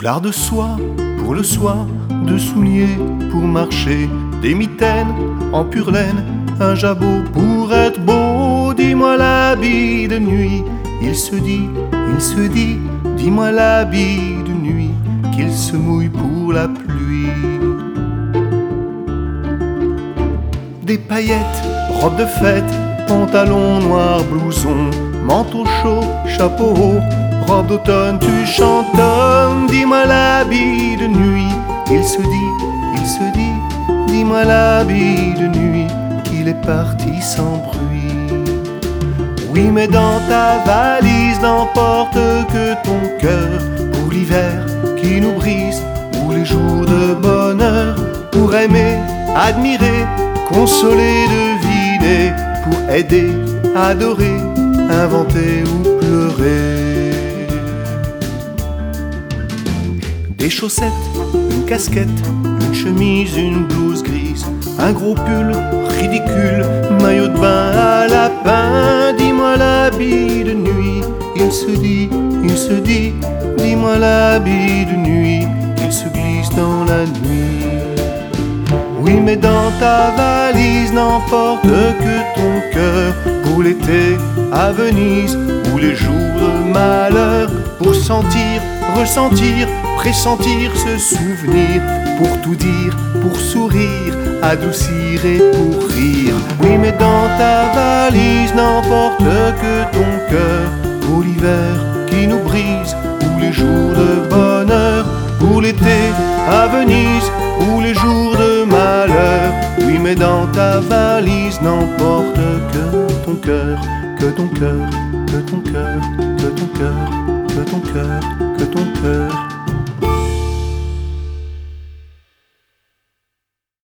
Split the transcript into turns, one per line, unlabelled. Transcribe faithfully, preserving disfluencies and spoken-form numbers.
foulard de soie pour le soir, de souliers pour marcher, des mitaines en pure laine, un jabot pour être beau. Dis-moi l'habit de nuit, il se dit, il se dit, dis-moi l'habit de nuit, qu'il se mouille pour la pluie. Des paillettes, robe de fête, pantalon noir, blouson, manteau chaud, chapeau haut, robe d'automne, tu chantonnes. Dis-moi l'habit de nuit, il se dit, il se dit, dis-moi l'habit de nuit, qu'il est parti sans bruit. Oui, mais dans ta valise n'emporte que ton cœur, pour l'hiver qui nous brise, ou les jours de bonheur, pour aimer, admirer, consoler, deviner, pour aider, adorer, inventer ou pleurer. Des chaussettes, une casquette, une chemise, une blouse grise, un gros pull ridicule, maillot de bain à lapin. Dis-moi l'habit de nuit, il se dit, il se dit, dis-moi l'habit de nuit, qu'il se glisse dans la nuit. Oui, mais dans ta valise n'emporte que ton cœur, pour l'été à Venise, ou les jours de malheur, pour sentir, ressentir, pressentir, se souvenir, pour tout dire, pour sourire, adoucir et pour rire. Oui, mais dans ta valise n'emporte que ton cœur, pour l'hiver qui nous brise, ou les jours de bonheur, pour l'été à Venise, ou les jours de malheur. Oui, mais dans ta valise n'emporte que ton cœur, que ton cœur, que ton cœur, que ton cœur, que ton cœur, que ton cœur.